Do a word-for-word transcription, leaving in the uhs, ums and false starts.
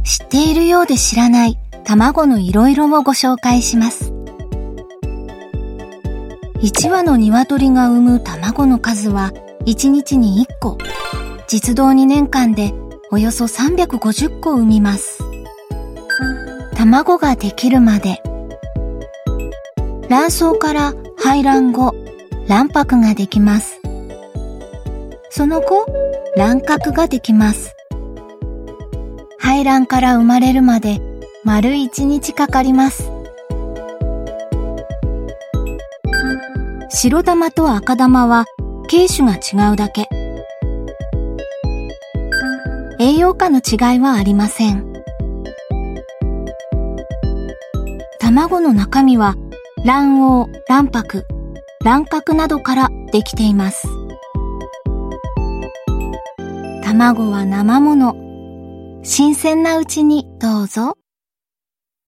知っているようで知らない卵のいろいろをご紹介します。いちわの鶏が産む卵の数はいちにちにいっこ、実働にねんかんでおよそさんびゃくごじゅっこ産みます。卵ができるまで。卵巣から排卵後、卵白ができます。その後、卵殻ができます。排卵から生まれるまで丸いちにちかかります。白玉と赤玉は形種が違うだけ。栄養価の違いはありません。卵の中身は卵黄、卵白、卵殻などからできています。卵は生もの。新鮮なうちにどうぞ。